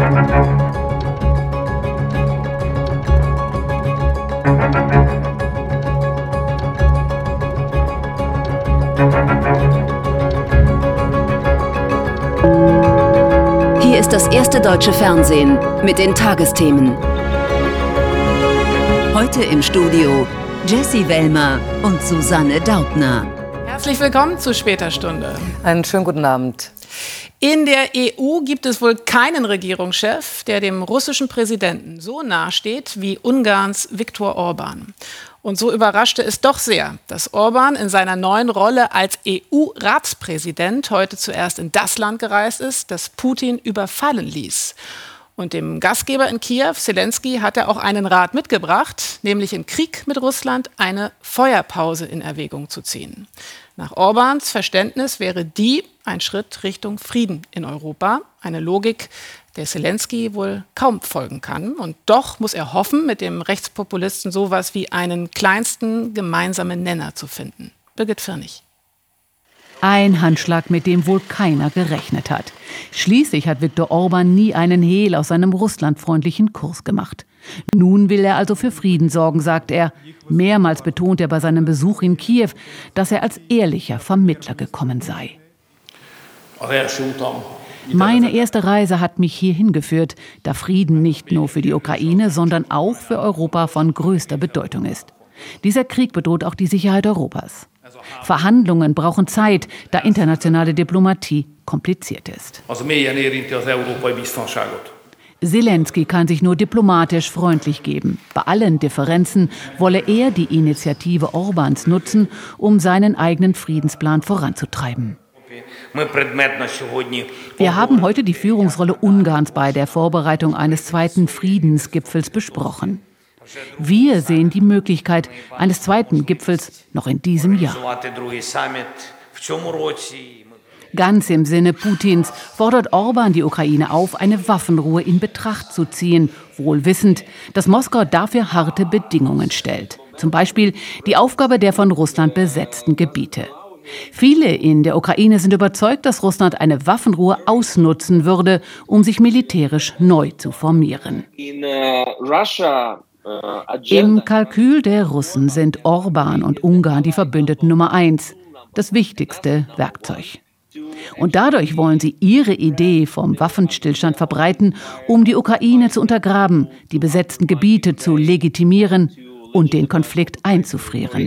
Hier ist das erste deutsche Fernsehen mit den Tagesthemen. Heute im Studio Jessie Wellmer und Susanne Daubner. Herzlich willkommen zu später Stunde. Einen schönen guten Abend. In der EU gibt es wohl keinen Regierungschef, der dem russischen Präsidenten so nahe steht wie Ungarns Viktor Orbán. Und so überraschte es doch sehr, dass Orbán in seiner neuen Rolle als EU-Ratspräsident heute zuerst in das Land gereist ist, das Putin überfallen ließ. Und dem Gastgeber in Kiew, Selenskyj, hat er auch einen Rat mitgebracht, nämlich im Krieg mit Russland eine Feuerpause in Erwägung zu ziehen. Nach Orbáns Verständnis wäre die ein Schritt Richtung Frieden in Europa, eine Logik, der Selenskyj wohl kaum folgen kann. Und doch muss er hoffen, mit dem Rechtspopulisten sowas wie einen kleinsten gemeinsamen Nenner zu finden. Birgit Firnig. Ein Handschlag, mit dem wohl keiner gerechnet hat. Schließlich hat Viktor Orbán nie einen Hehl aus seinem russlandfreundlichen Kurs gemacht. Nun will er also für Frieden sorgen, sagt er. Mehrmals betont er bei seinem Besuch in Kiew, dass er als ehrlicher Vermittler gekommen sei. Meine erste Reise hat mich hierhin geführt, da Frieden nicht nur für die Ukraine, sondern auch für Europa von größter Bedeutung ist. Dieser Krieg bedroht auch die Sicherheit Europas. Verhandlungen brauchen Zeit, da internationale Diplomatie kompliziert ist. Selenskyj kann sich nur diplomatisch freundlich geben. Bei allen Differenzen wolle er die Initiative Orbáns nutzen, um seinen eigenen Friedensplan voranzutreiben. Wir haben heute die Führungsrolle Ungarns bei der Vorbereitung eines zweiten Friedensgipfels besprochen. Wir sehen die Möglichkeit eines zweiten Gipfels noch in diesem Jahr. Ganz im Sinne Putins fordert Orbán die Ukraine auf, eine Waffenruhe in Betracht zu ziehen, wohl wissend, dass Moskau dafür harte Bedingungen stellt. Zum Beispiel die Aufgabe der von Russland besetzten Gebiete. Viele in der Ukraine sind überzeugt, dass Russland eine Waffenruhe ausnutzen würde, um sich militärisch neu zu formieren. Im Kalkül der Russen sind Orbán und Ungarn die Verbündeten Nummer 1, das wichtigste Werkzeug. Und dadurch wollen sie ihre Idee vom Waffenstillstand verbreiten, um die Ukraine zu untergraben, die besetzten Gebiete zu legitimieren und den Konflikt einzufrieren.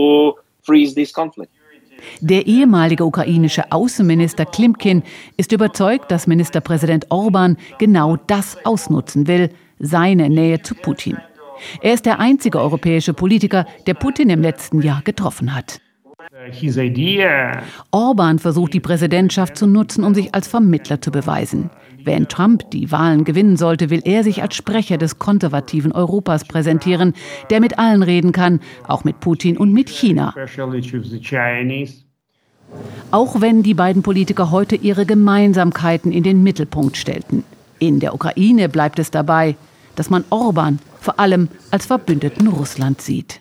Der ehemalige ukrainische Außenminister Klimkin ist überzeugt, dass Ministerpräsident Orbán genau das ausnutzen will, seine Nähe zu Putin. Er ist der einzige europäische Politiker, der Putin im letzten Jahr getroffen hat. Orbán versucht, die Präsidentschaft zu nutzen, um sich als Vermittler zu beweisen. Wenn Trump die Wahlen gewinnen sollte, will er sich als Sprecher des konservativen Europas präsentieren, der mit allen reden kann, auch mit Putin und mit China. Auch wenn die beiden Politiker heute ihre Gemeinsamkeiten in den Mittelpunkt stellten. In der Ukraine bleibt es dabei, dass man Orbán vor allem als Verbündeten Russlands sieht.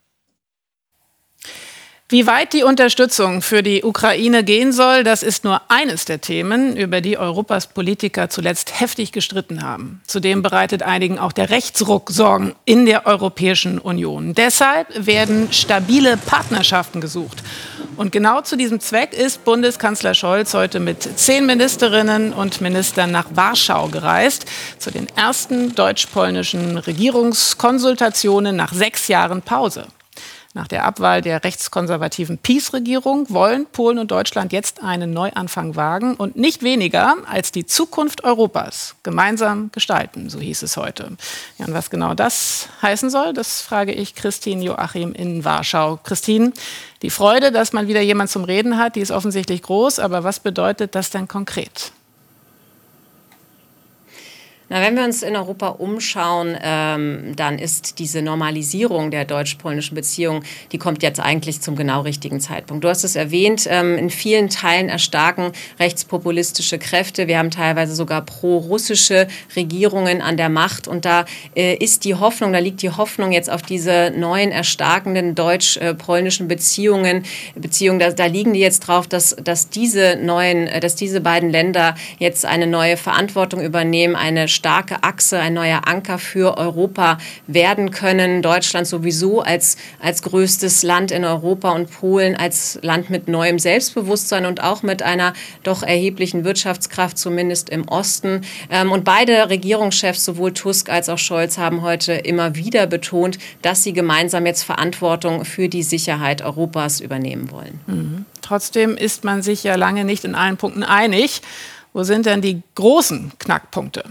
Wie weit die Unterstützung für die Ukraine gehen soll, das ist nur eines der Themen, über die Europas Politiker zuletzt heftig gestritten haben. Zudem bereitet einigen auch der Rechtsruck Sorgen in der Europäischen Union. Deshalb werden stabile Partnerschaften gesucht. Und genau zu diesem Zweck ist Bundeskanzler Scholz heute mit 10 Ministerinnen und Ministern nach Warschau gereist, zu den ersten deutsch-polnischen Regierungskonsultationen nach 6 Jahren Pause. Nach der Abwahl der rechtskonservativen PiS-Regierung wollen Polen und Deutschland jetzt einen Neuanfang wagen und nicht weniger als die Zukunft Europas gemeinsam gestalten, so hieß es heute. Ja, und was genau das heißen soll, das frage ich Christine Joachim in Warschau. Christine, die Freude, dass man wieder jemand zum Reden hat, die ist offensichtlich groß, aber was bedeutet das denn konkret? Wenn wir uns in Europa umschauen, dann ist diese Normalisierung der deutsch-polnischen Beziehungen, die kommt jetzt eigentlich zum genau richtigen Zeitpunkt. Du hast es erwähnt, in vielen Teilen erstarken rechtspopulistische Kräfte. Wir haben teilweise sogar pro-russische Regierungen an der Macht. Und da liegt die Hoffnung jetzt auf diese neuen erstarkenden deutsch-polnischen Beziehungen. Da liegen die jetzt drauf, dass diese beiden Länder jetzt eine neue Verantwortung übernehmen, eine starke Achse, ein neuer Anker für Europa werden können. Deutschland sowieso als größtes Land in Europa und Polen als Land mit neuem Selbstbewusstsein und auch mit einer doch erheblichen Wirtschaftskraft, zumindest im Osten. Und beide Regierungschefs, sowohl Tusk als auch Scholz, haben heute immer wieder betont, dass sie gemeinsam jetzt Verantwortung für die Sicherheit Europas übernehmen wollen. Mhm. Trotzdem ist man sich ja lange nicht in allen Punkten einig. Wo sind denn die großen Knackpunkte?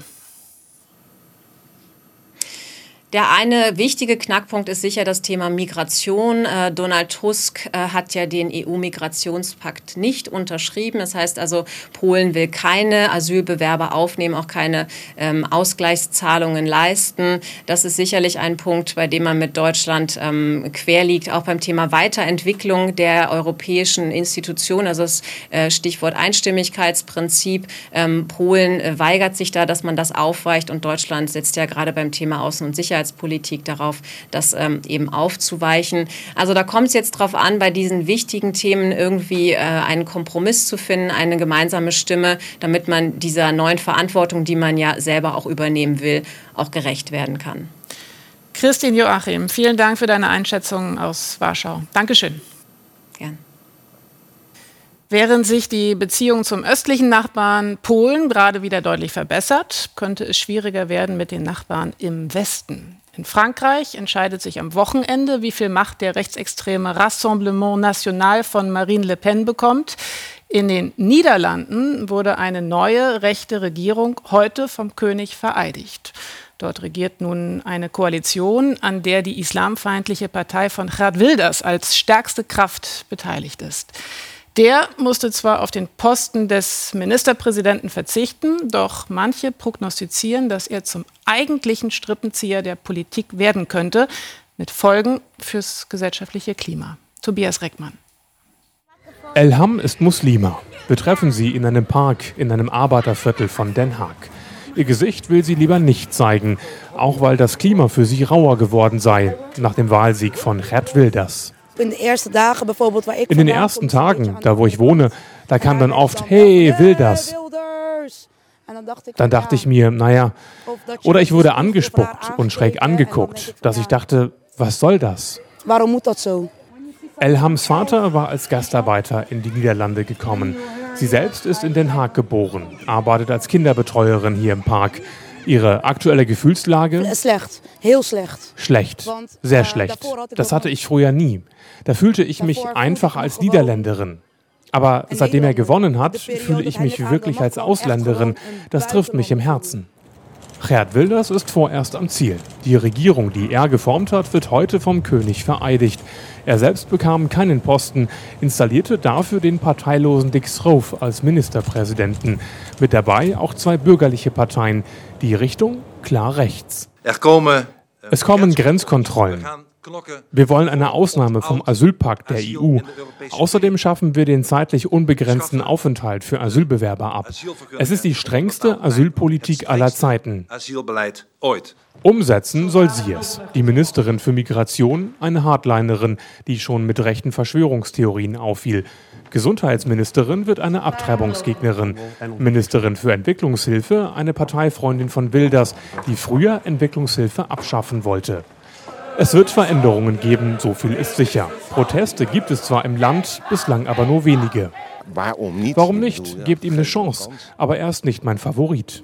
Der eine wichtige Knackpunkt ist sicher das Thema Migration. Donald Tusk hat ja den EU-Migrationspakt nicht unterschrieben. Das heißt also, Polen will keine Asylbewerber aufnehmen, auch keine Ausgleichszahlungen leisten. Das ist sicherlich ein Punkt, bei dem man mit Deutschland quer liegt. Auch beim Thema Weiterentwicklung der europäischen Institutionen, also das Stichwort Einstimmigkeitsprinzip. Polen weigert sich da, dass man das aufweicht, und Deutschland setzt ja gerade beim Thema Außen- und Sicherheitspolitik darauf, das eben aufzuweichen. Also da kommt es jetzt drauf an, bei diesen wichtigen Themen irgendwie einen Kompromiss zu finden, eine gemeinsame Stimme, damit man dieser neuen Verantwortung, die man ja selber auch übernehmen will, auch gerecht werden kann. Christine Joachim, vielen Dank für deine Einschätzung aus Warschau. Dankeschön. Gern. Während sich die Beziehung zum östlichen Nachbarn Polen gerade wieder deutlich verbessert, könnte es schwieriger werden mit den Nachbarn im Westen. In Frankreich entscheidet sich am Wochenende, wie viel Macht der rechtsextreme Rassemblement National von Marine Le Pen bekommt. In den Niederlanden wurde eine neue rechte Regierung heute vom König vereidigt. Dort regiert nun eine Koalition, an der die islamfeindliche Partei von Geert Wilders als stärkste Kraft beteiligt ist. Der musste zwar auf den Posten des Ministerpräsidenten verzichten, doch manche prognostizieren, dass er zum eigentlichen Strippenzieher der Politik werden könnte, mit Folgen fürs gesellschaftliche Klima. Tobias Reckmann. Elham ist Muslima. Wir treffen sie in einem Park in einem Arbeiterviertel von Den Haag. Ihr Gesicht will sie lieber nicht zeigen, auch weil das Klima für sie rauer geworden sei, nach dem Wahlsieg von Geert Wilders. In den ersten Tagen, da wo ich wohne, da kam dann oft, hey, Wilders. Dann dachte ich mir, naja, oder ich wurde angespuckt und schräg angeguckt, dass ich dachte, was soll das? Elhams Vater war als Gastarbeiter in die Niederlande gekommen. Sie selbst ist in Den Haag geboren, arbeitet als Kinderbetreuerin hier im Park. Ihre aktuelle Gefühlslage? Schlecht, sehr schlecht. Das hatte ich früher nie. Da fühlte ich mich einfach als Niederländerin. Aber seitdem er gewonnen hat, fühle ich mich wirklich als Ausländerin. Das trifft mich im Herzen. Geert Wilders ist vorerst am Ziel. Die Regierung, die er geformt hat, wird heute vom König vereidigt. Er selbst bekam keinen Posten, installierte dafür den parteilosen Dick Schoof als Ministerpräsidenten. Mit dabei auch zwei bürgerliche Parteien. Die Richtung klar rechts. Es kommen Grenzkontrollen. Wir wollen eine Ausnahme vom Asylpakt der EU. Außerdem schaffen wir den zeitlich unbegrenzten Aufenthalt für Asylbewerber ab. Es ist die strengste Asylpolitik aller Zeiten. Umsetzen soll sie es. Die Ministerin für Migration, eine Hardlinerin, die schon mit rechten Verschwörungstheorien auffiel. Gesundheitsministerin wird eine Abtreibungsgegnerin. Ministerin für Entwicklungshilfe, eine Parteifreundin von Wilders, die früher Entwicklungshilfe abschaffen wollte. Es wird Veränderungen geben, so viel ist sicher. Proteste gibt es zwar im Land, bislang aber nur wenige. Warum nicht? Gebt ihm eine Chance. Aber er ist nicht mein Favorit.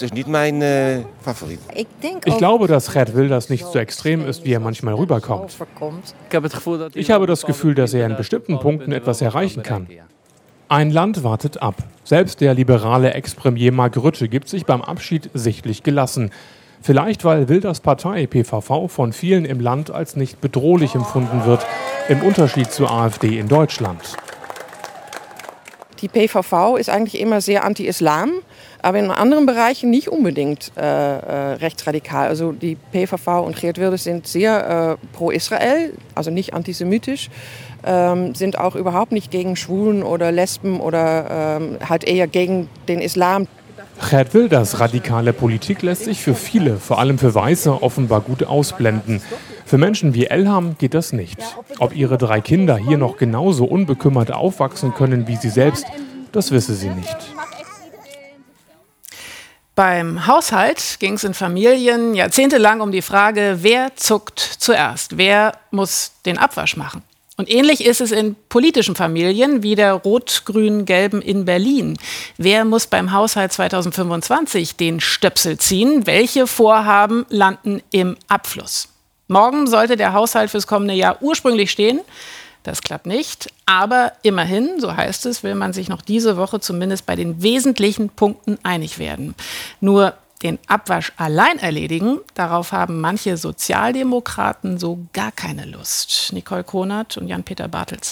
Ich glaube, dass Geert Wilders nicht so extrem ist, wie er manchmal rüberkommt. Ich habe das Gefühl, dass er in bestimmten Punkten etwas erreichen kann. Ein Land wartet ab. Selbst der liberale Ex-Premier Mark Rutte gibt sich beim Abschied sichtlich gelassen. Vielleicht, weil Wilders Partei PVV von vielen im Land als nicht bedrohlich empfunden wird, im Unterschied zur AfD in Deutschland. Die PVV ist eigentlich immer sehr anti-Islam, aber in anderen Bereichen nicht unbedingt rechtsradikal. Also die PVV und Geert Wilders sind sehr pro-Israel, also nicht antisemitisch, sind auch überhaupt nicht gegen Schwulen oder Lesben oder halt eher gegen den Islam. Geert Wilders' radikale Politik lässt sich für viele, vor allem für Weiße, offenbar gut ausblenden. Für Menschen wie Elham geht das nicht. Ob ihre 3 Kinder hier noch genauso unbekümmert aufwachsen können wie sie selbst, das wisse sie nicht. Beim Haushalt ging es in Familien jahrzehntelang um die Frage, wer zuckt zuerst, wer muss den Abwasch machen. Und ähnlich ist es in politischen Familien wie der rot-grün-gelben in Berlin. Wer muss beim Haushalt 2025 den Stöpsel ziehen? Welche Vorhaben landen im Abfluss? Morgen sollte der Haushalt fürs kommende Jahr ursprünglich stehen. Das klappt nicht. Aber immerhin, so heißt es, will man sich noch diese Woche zumindest bei den wesentlichen Punkten einig werden. Nur den Abwasch allein erledigen, darauf haben manche Sozialdemokraten so gar keine Lust. Nicole Konert und Jan-Peter Bartels.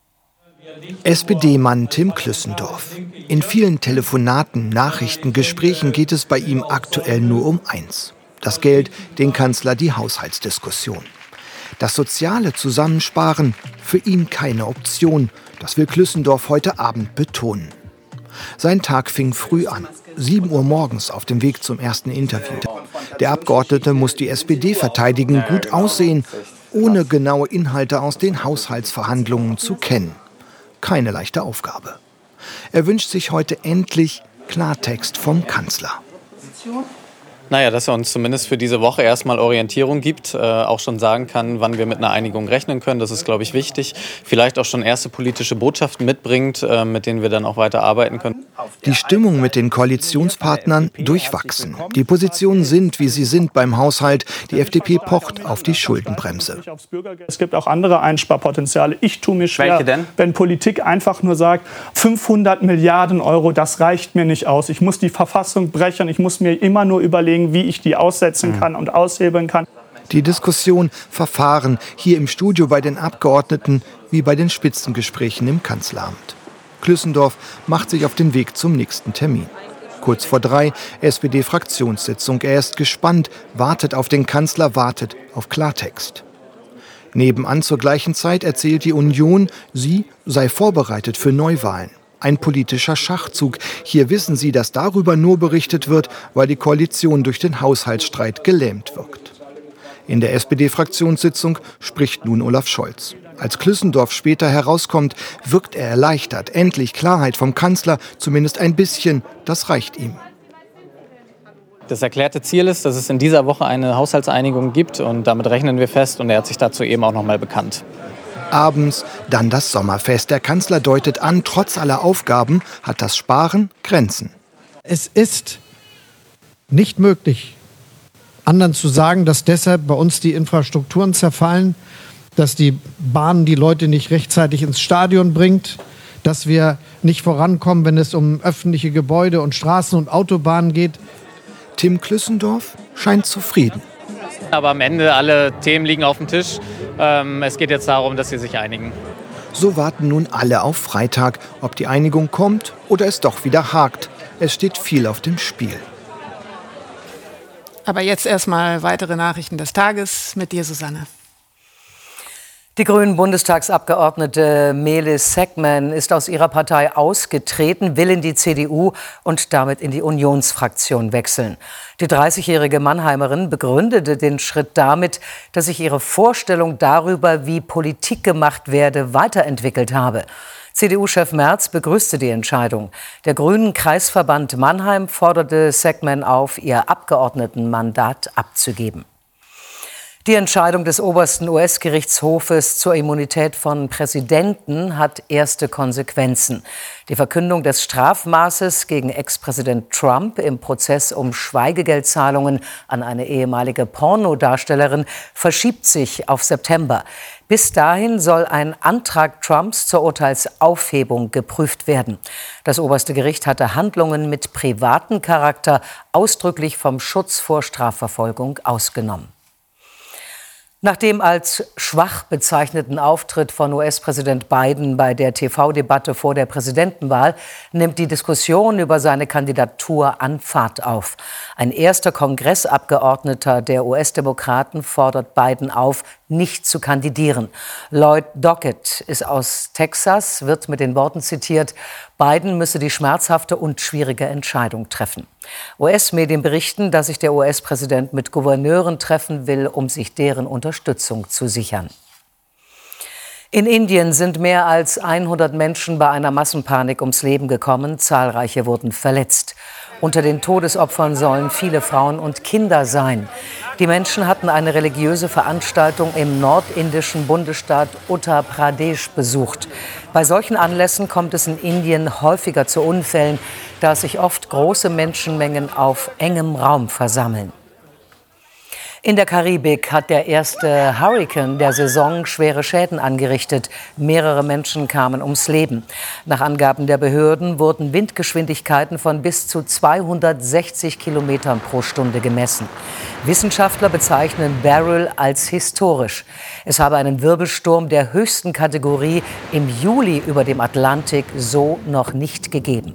SPD-Mann Tim Klüssendorf. In vielen Telefonaten, Nachrichten, Gesprächen geht es bei ihm aktuell nur um eins: das Geld, den Kanzler, die Haushaltsdiskussion. Das soziale Zusammensparen, für ihn keine Option. Das will Klüssendorf heute Abend betonen. Sein Tag fing früh an. 7 Uhr morgens auf dem Weg zum ersten Interview. Der Abgeordnete muss die SPD verteidigen, gut aussehen, ohne genaue Inhalte aus den Haushaltsverhandlungen zu kennen. Keine leichte Aufgabe. Er wünscht sich heute endlich Klartext vom Kanzler. Naja, dass er uns zumindest für diese Woche erstmal Orientierung gibt, auch schon sagen kann, wann wir mit einer Einigung rechnen können. Das ist, glaube ich, wichtig. Vielleicht auch schon erste politische Botschaften mitbringt, mit denen wir dann auch weiter arbeiten können. Die Stimmung mit den Koalitionspartnern durchwachsen. Die Positionen sind, wie sie sind beim Haushalt. Die FDP pocht auf die Schuldenbremse. Es gibt auch andere Einsparpotenziale. Ich tue mir schwer, wenn Politik einfach nur sagt, 500 Milliarden Euro, das reicht mir nicht aus. Ich muss die Verfassung brechen. Ich muss mir immer nur überlegen, wie ich die aussetzen kann und aushebeln kann. Die Diskussion, Verfahren hier im Studio bei den Abgeordneten wie bei den Spitzengesprächen im Kanzleramt. Klüssendorf macht sich auf den Weg zum nächsten Termin. Kurz vor 3, SPD-Fraktionssitzung. Er ist gespannt, wartet auf den Kanzler, wartet auf Klartext. Nebenan zur gleichen Zeit erzählt die Union, sie sei vorbereitet für Neuwahlen. Ein politischer Schachzug. Hier wissen sie, dass darüber nur berichtet wird, weil die Koalition durch den Haushaltsstreit gelähmt wirkt. In der SPD-Fraktionssitzung spricht nun Olaf Scholz. Als Klüssendorf später herauskommt, wirkt er erleichtert. Endlich Klarheit vom Kanzler, zumindest ein bisschen, das reicht ihm. Das erklärte Ziel ist, dass es in dieser Woche eine Haushaltseinigung gibt und damit rechnen wir fest und er hat sich dazu eben auch noch mal bekannt. Abends dann das Sommerfest. Der Kanzler deutet an, trotz aller Aufgaben hat das Sparen Grenzen. Es ist nicht möglich, anderen zu sagen, dass deshalb bei uns die Infrastrukturen zerfallen, dass die Bahn die Leute nicht rechtzeitig ins Stadion bringt, dass wir nicht vorankommen, wenn es um öffentliche Gebäude und Straßen und Autobahnen geht. Tim Klüssendorf scheint zufrieden. Aber am Ende alle Themen liegen auf dem Tisch. Es geht jetzt darum, dass sie sich einigen. So warten nun alle auf Freitag, ob die Einigung kommt oder es doch wieder hakt. Es steht viel auf dem Spiel. Aber jetzt erstmal weitere Nachrichten des Tages mit dir, Susanne. Die Grünen-Bundestagsabgeordnete Melis Seckmann ist aus ihrer Partei ausgetreten, will in die CDU und damit in die Unionsfraktion wechseln. Die 30-jährige Mannheimerin begründete den Schritt damit, dass sich ihre Vorstellung darüber, wie Politik gemacht werde, weiterentwickelt habe. CDU-Chef Merz begrüßte die Entscheidung. Der Grünen-Kreisverband Mannheim forderte Seckmann auf, ihr Abgeordnetenmandat abzugeben. Die Entscheidung des obersten US-Gerichtshofes zur Immunität von Präsidenten hat erste Konsequenzen. Die Verkündung des Strafmaßes gegen Ex-Präsident Trump im Prozess um Schweigegeldzahlungen an eine ehemalige Pornodarstellerin verschiebt sich auf September. Bis dahin soll ein Antrag Trumps zur Urteilsaufhebung geprüft werden. Das oberste Gericht hatte Handlungen mit privatem Charakter ausdrücklich vom Schutz vor Strafverfolgung ausgenommen. Nach dem als schwach bezeichneten Auftritt von US-Präsident Biden bei der TV-Debatte vor der Präsidentenwahl nimmt die Diskussion über seine Kandidatur an Fahrt auf. Ein erster Kongressabgeordneter der US-Demokraten fordert Biden auf, nicht zu kandidieren. Lloyd Doggett ist aus Texas, wird mit den Worten zitiert: Biden müsse die schmerzhafte und schwierige Entscheidung treffen. US-Medien berichten, dass sich der US-Präsident mit Gouverneuren treffen will, um sich deren Unterstützung zu sichern. In Indien sind mehr als 100 Menschen bei einer Massenpanik ums Leben gekommen. Zahlreiche wurden verletzt. Unter den Todesopfern sollen viele Frauen und Kinder sein. Die Menschen hatten eine religiöse Veranstaltung im nordindischen Bundesstaat Uttar Pradesh besucht. Bei solchen Anlässen kommt es in Indien häufiger zu Unfällen, da sich oft große Menschenmengen auf engem Raum versammeln. In der Karibik hat der erste Hurrikan der Saison schwere Schäden angerichtet. Mehrere Menschen kamen ums Leben. Nach Angaben der Behörden wurden Windgeschwindigkeiten von bis zu 260 Kilometern pro Stunde gemessen. Wissenschaftler bezeichnen Beryl als historisch. Es habe einen Wirbelsturm der höchsten Kategorie im Juli über dem Atlantik so noch nicht gegeben.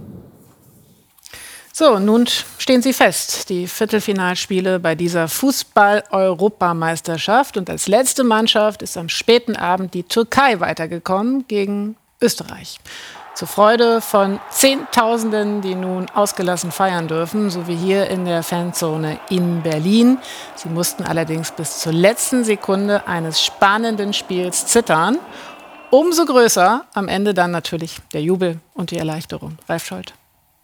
So, nun stehen sie fest, die Viertelfinalspiele bei dieser Fußball-Europameisterschaft. Und als letzte Mannschaft ist am späten Abend die Türkei weitergekommen gegen Österreich. Zur Freude von Zehntausenden, die nun ausgelassen feiern dürfen, so wie hier in der Fanzone in Berlin. Sie mussten allerdings bis zur letzten Sekunde eines spannenden Spiels zittern. Umso größer am Ende dann natürlich der Jubel und die Erleichterung. Ralf Scholz.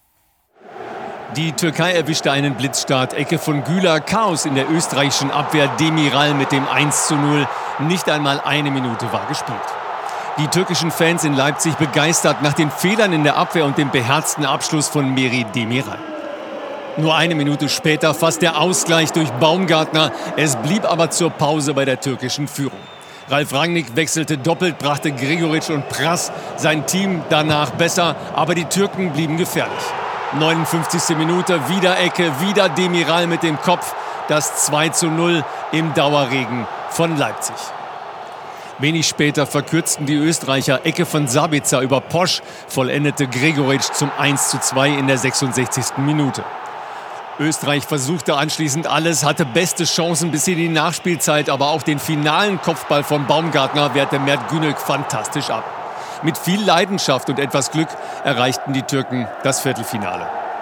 Die Türkei erwischte einen Blitzstart. Ecke von Güler. Chaos in der österreichischen Abwehr. Demiral mit dem 1:0. Nicht einmal eine Minute war gespielt. Die türkischen Fans in Leipzig begeistert nach den Fehlern in der Abwehr und dem beherzten Abschluss von Meri Demiral. Nur eine Minute später fast der Ausgleich durch Baumgartner. Es blieb aber zur Pause bei der türkischen Führung. Ralf Rangnick wechselte doppelt, brachte Gregoritsch und Prass sein Team danach besser. Aber die Türken blieben gefährlich. 59. Minute, wieder Ecke, wieder Demiral mit dem Kopf. Das 2:0 im Dauerregen von Leipzig. Wenig später verkürzten die Österreicher. Ecke von Sabitzer über Posch, vollendete Gregoritsch zum 1:2 in der 66. Minute. Österreich versuchte anschließend alles, hatte beste Chancen bis in die Nachspielzeit, aber auch den finalen Kopfball von Baumgartner wehrte Mert Günök fantastisch ab. Mit viel Leidenschaft und etwas Glück erreichten die Türken das Viertelfinale.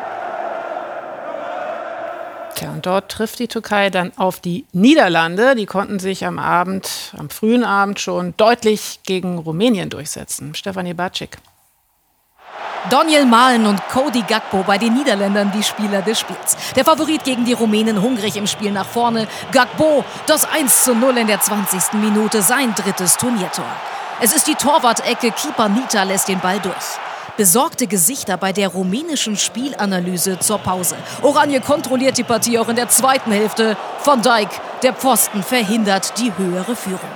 Tja, und dort trifft die Türkei dann auf die Niederlande. Die konnten sich am frühen Abend schon deutlich gegen Rumänien durchsetzen. Stefanie Bartschik. Daniel Malen und Cody Gakpo bei den Niederländern die Spieler des Spiels. Der Favorit gegen die Rumänen hungrig im Spiel nach vorne. Gakpo, das 1:0 in der 20. Minute, sein drittes Turniertor. Es ist die Torwart-Ecke, Keeper Nita lässt den Ball durch. Besorgte Gesichter bei der rumänischen Spielanalyse zur Pause. Oranje kontrolliert die Partie auch in der zweiten Hälfte. Van Dijk, der Pfosten, verhindert die höhere Führung.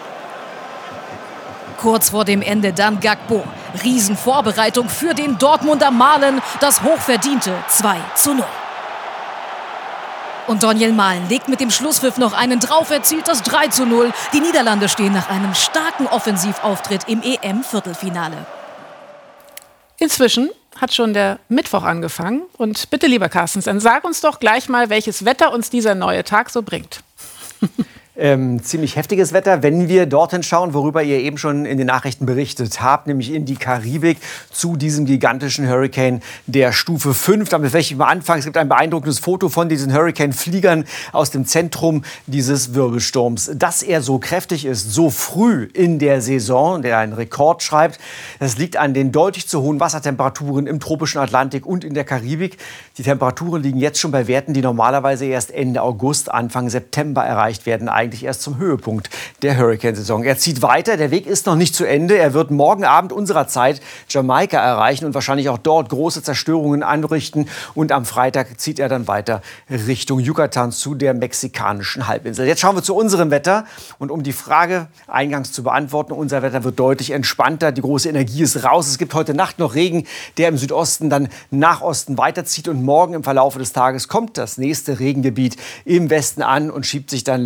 Kurz vor dem Ende dann Gakpo. Riesenvorbereitung für den Dortmunder Malen. Das hochverdiente 2:0. Und Daniel Malen legt mit dem Schlusspfiff noch einen drauf, erzielt das 3:0. Die Niederlande stehen nach einem starken Offensivauftritt im EM-Viertelfinale. Inzwischen hat schon der Mittwoch angefangen. Und bitte, lieber Carstens, dann sag uns doch gleich mal, welches Wetter uns dieser neue Tag so bringt. Ziemlich heftiges Wetter, wenn wir dorthin schauen, worüber ihr eben schon in den Nachrichten berichtet habt, nämlich in die Karibik zu diesem gigantischen Hurrikan der Stufe 5. Damit möchte ich mal anfangen. Es gibt ein beeindruckendes Foto von diesen Hurrikan-Fliegern aus dem Zentrum dieses Wirbelsturms. Dass er so kräftig ist, so früh in der Saison, der einen Rekord schreibt, das liegt an den deutlich zu hohen Wassertemperaturen im tropischen Atlantik und in der Karibik. Die Temperaturen liegen jetzt schon bei Werten, die normalerweise erst Ende August, Anfang September erreicht werden. Eigentlich erst zum Höhepunkt der Hurrikansaison. Er zieht weiter, der Weg ist noch nicht zu Ende. Er wird morgen Abend unserer Zeit Jamaika erreichen und wahrscheinlich auch dort große Zerstörungen anrichten. Und am Freitag zieht er dann weiter Richtung Yucatan zu der mexikanischen Halbinsel. Jetzt schauen wir zu unserem Wetter. Und um die Frage eingangs zu beantworten, unser Wetter wird deutlich entspannter. Die große Energie ist raus. Es gibt heute Nacht noch Regen, der im Südosten dann nach Osten weiterzieht. Und morgen im Verlauf des Tages kommt das nächste Regengebiet im Westen an und schiebt sich dann langsam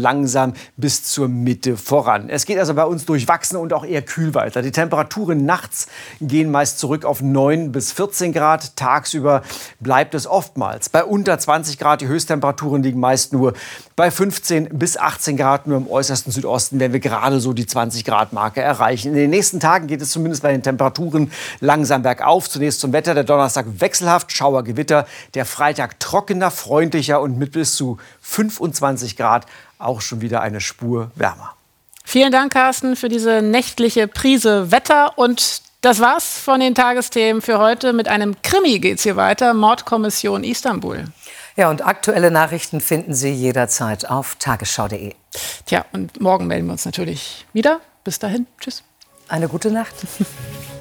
langsam bis zur Mitte voran. Es geht also bei uns durchwachsen und auch eher kühl weiter. Die Temperaturen nachts gehen meist zurück auf 9 bis 14 Grad. Tagsüber bleibt es oftmals bei unter 20 Grad. Die Höchsttemperaturen liegen meist nur bei 15 bis 18 Grad. Nur im äußersten Südosten werden wir gerade so die 20 Grad Marke erreichen. In den nächsten Tagen geht es zumindest bei den Temperaturen langsam bergauf. Zunächst zum Wetter. Der Donnerstag wechselhaft, Schauer, Gewitter. Der Freitag trockener, freundlicher und mit bis zu 25 Grad auch schon wieder eine Spur wärmer. Vielen Dank, Carsten, für diese nächtliche Prise Wetter. Und das war's von den Tagesthemen für heute. Mit einem Krimi geht's hier weiter. Mordkommission Istanbul. Ja, und aktuelle Nachrichten finden Sie jederzeit auf tagesschau.de. Tja, und morgen melden wir uns natürlich wieder. Bis dahin. Tschüss. Eine gute Nacht.